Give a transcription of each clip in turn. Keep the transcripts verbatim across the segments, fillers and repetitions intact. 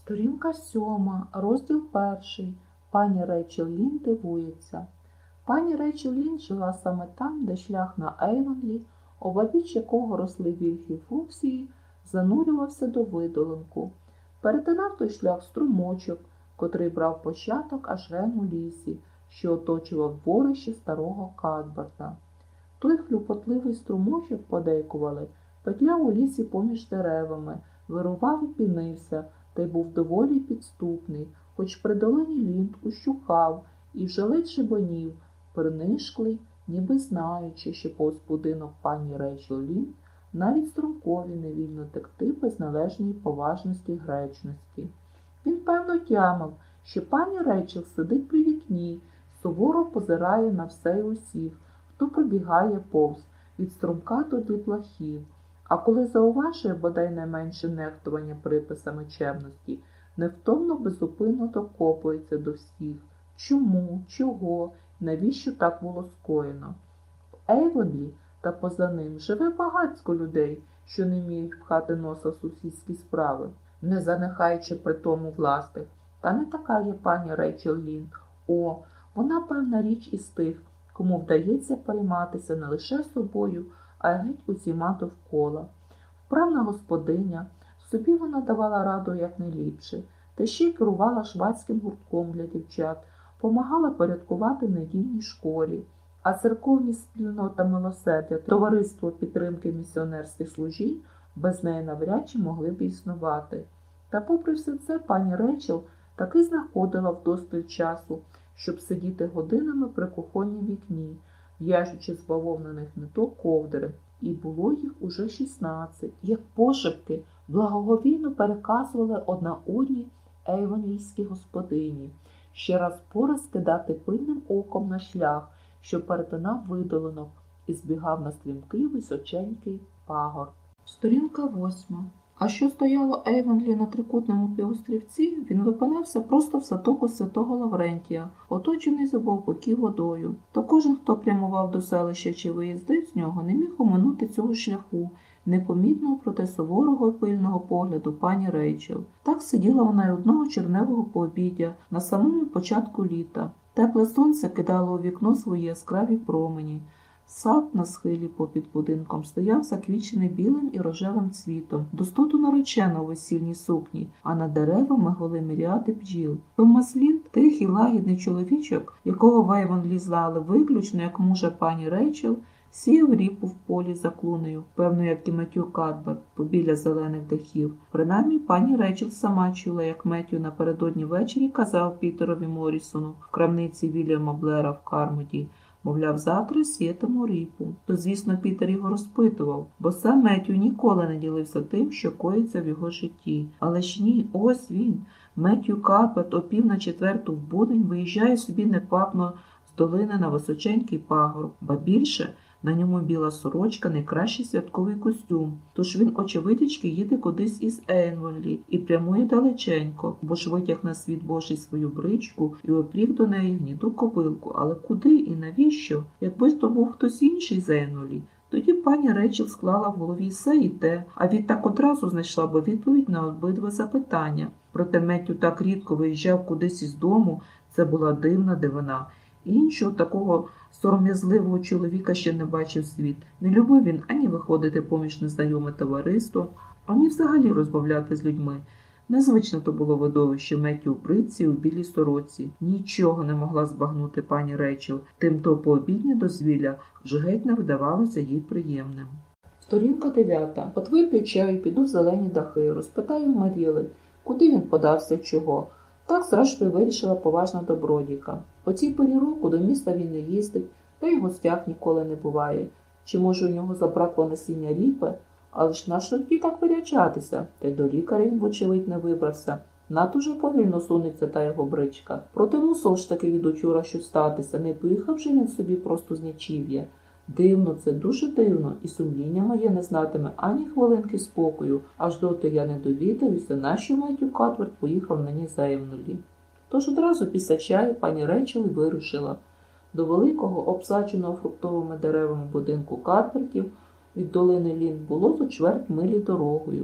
Сторінка сьома, розділ перший. Пані Рейчел Лін дивується. Пані Рейчел Лін жила саме там, де шлях на Ейвонлі, обабіч якого росли вільхи фуксії, занурювався до видолинку. Перетинав той шлях струмочок, котрий брав початок аж ген у лісі, що оточував дворище старого Кадберта. Той хлюпотливий струмочок, подейкували, петляв у лісі поміж деревами, вирував і пінився, та й був доволі підступний, хоч при долині Лінд ущухав і вже ледь шибонів, принишклий, ніби знаючи, що повз будинок пані Рейчел Лін навіть струмкові не вільно текти без належної поважності й гречності. Він певно тямив, що пані Рейчел сидить при вікні, суворо позирає на все й усіх, хто пробігає повз, від струмка до дітлахів. А коли зауважує бодай найменше нехтування приписами чемності, невтомно безупинно докопується до всіх. Чому, чого, навіщо так було скоєно? В Ейвонлі та поза ним живе багатько людей, що не вміють пхати носа в сусідські справи, не занехаючи при тому власних. Та не така є пані Рейчел Лін. О, вона певна річ із тих, кому вдається перейматися не лише собою, а й геть усіма довкола. Вправна господиня, собі вона давала раду якнайліпше, та ще й керувала швадським гуртком для дівчат, помагала порядкувати в недільній школі, а церковні спільнота милосердя, товариство підтримки місіонерських служінь без неї навряд чи могли б існувати. Та попри все це пані Рейчел таки знаходила вдосталь часу, щоб сидіти годинами при кухоннім вікні, в'яжучи з бавовняних ниток ковдри, і було їх уже шістнадцять, як пошепки благоговійно переказували одна одній ейвонлійські господині, ще раз пораз кидати пильним оком на шлях, що перетинав видолинок і збігав на стрімкий височенький пагорб. Сторінка восьма. А що стояло Ейвонлі на трикутному півострівці, він випинався просто в затоку святого Лаврентія, оточений з обох боків водою. Та кожен, хто прямував до селища чи виїздив з нього, не міг оминути цього шляху, непомітного проти суворого й пильного погляду пані Рейчел. Так сиділа вона й одного червневого пообіддя на самому початку літа. Тепле сонце кидало у вікно свої яскраві промені. Сад на схилі попід будинком стояв заквічений білим і рожевим цвітом, достоту наречено у весільній сукні, а над деревами гули міріади бджіл. Томас Лін, тихий лагідний чоловічок, якого в Ейвонлі знали виключно як мужа пані Рейчел, сіяв ріпу в полі за клунею, певно, як і Меттю Кадберт, побіля зелених дахів. Принаймні, пані Рейчел сама чула, як Меттю напередодні ввечері казав Пітерові Моррісону в крамниці Вільяма Блера в Кармоді, мовляв, завтра сіятиму ріпу. То, звісно, Пітер його розпитував, бо сам Меттю ніколи не ділився тим, що коїться в його житті. Але ж ні, ось він, Меттю Кадберт, о пів на четверту в будень виїжджає собі неквапно з долини на височенький пагорб, ба більше – на ньому біла сорочка, найкращий святковий костюм. Тож він, очевидячки, їде кудись із Ейвонлі і прямує далеченько, бо ж витяг на світ Божий свою бричку і опріг до неї гніду кобилку. Але куди і навіщо? Якби то був хтось інший з Ейвонлі, тоді пані Рейчел склала в голові все і те, а відтак одразу знайшла б відповідь на обидва запитання. Проте Меттю так рідко виїжджав кудись із дому, це була дивна дивина. Іншого такого сором'язливого чоловіка ще не бачив світ. Не любив він ані виходити поміж незнайоме товариство, ані взагалі розмовляти з людьми. Незвично то було видовище Меттю у бритці у білій сороці. Нічого не могла збагнути пані Рейчел, тим-то пообіднє дозвілля вже геть не видавалося їй приємним. Сторінка дев'ята. От вип'ю чаю, піду в зелені дахи, розпитаю Маріли, куди він подався, чого. Так, зрештою, вирішила поважна добродійка. По цій порі року до міста він не їздить, та й в гостях ніколи не буває. Чи, може, у нього забракло насіння ріпи? Але ж на що тоді так вирячатися? Та й до лікаря він, вочевидь, не вибрався. Надто вже повільно сунеться та його бричка. Проте мусив ж таки від учора щось статися. Не поїхав же він собі просто з нічів'я. Дивно це, дуже дивно, і сумління моє не знатиме ані хвилинки спокою, аж доти я не довідаюся, нащо Меттю Кадберт поїхав нині за Ейвонлі. Тож одразу після чаю пані Рейчел вирушила до великого, обсадженого фруктовими деревами будинку Кадбертів від долини Лін було зо чверть милі дорогою.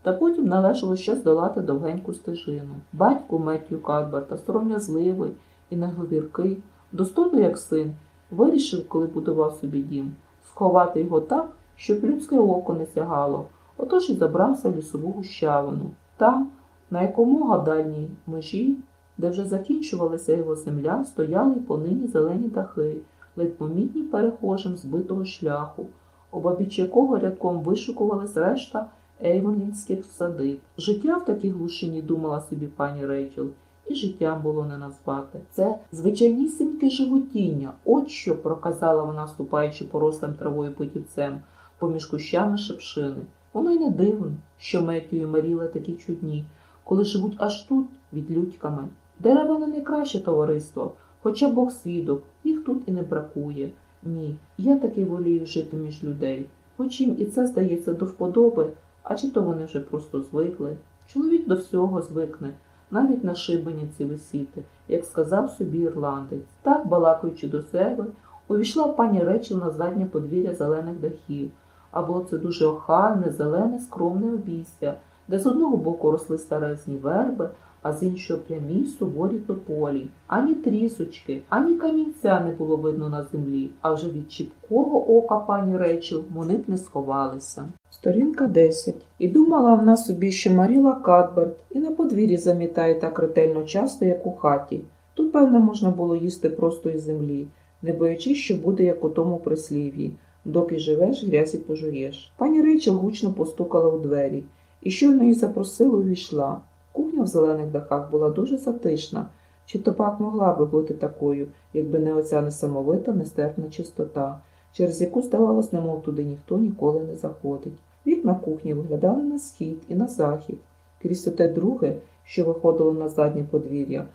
Та потім належало ще здолати довгеньку стежину. Батько Меттью Кадберта, сором'язливий і неговіркий, достойно як син, вирішив, коли будував собі дім, сховати його так, щоб людське око не сягало. Отож і забрався в лісову гущавину. Там, на якомога дальній межі, де вже закінчувалася його земля, стояли й понині зелені дахи, ледь помітні перехожим збитого шляху, обабіч якого рядком вишукувалась решта ейвонлінських садиб. Життя в такій глушині, думала собі пані Рейчел, і життям було не назвати. Це звичайнісіньке животіння, от що, проказала вона, ступаючи порослим травою путівцем, поміж кущами шепшини. Воно й не дивно, що Меттю і Маріла такі чудні, коли живуть аж тут, відлюдьками. Дерева не найкраще товариство, хоча Бог свідок, їх тут і не бракує. Ні, я таки волію жити між людей. Хоч їм і це здається до вподоби, а чи то вони вже просто звикли. Чоловік до всього звикне, навіть на шибениці висіти, як сказав собі ірландець. Так, балакаючи до себе, увійшла пані Рейчел на заднє подвір'я зелених дахів. А було це дуже охайне, зелене, скромне обійстя, де з одного боку росли старезні верби, а з іншого прямі суворі тополі. Ані трісочки, ані камінця не було видно на землі, а вже від чіпкого ока пані Рейчел вони б не сховалися. Сторінка десять. І думала вона собі, що Маріла Кадберт і на подвір'ї замітає так ретельно часто, як у хаті. Тут, певно, можна було їсти просто із землі, не боячись, що буде, як у тому прислів'ї. Доки живеш, грязі пожуєш. Пані Рейчел гучно постукала у двері, і щойно її запросили, увійшла. Кухня в зелених дахах була дуже затишна. Чи то пак могла би бути такою, якби не оця несамовита, нестерпна чистота, через яку, здавалось, немов туди ніхто ніколи не заходить. Вікна кухні виглядали на схід і на захід. Крізь те друге, що виходило на заднє подвір'я,